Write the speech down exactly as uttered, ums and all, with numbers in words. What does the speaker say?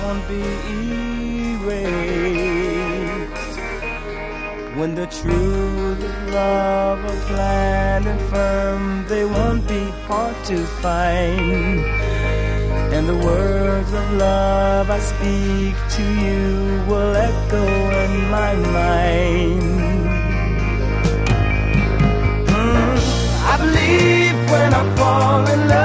won't be erased. When the truth of love are planned and firm, they won't be hard to find. And the words of love I speak to you will echo in my mind. Mm, I believe when I fall in love,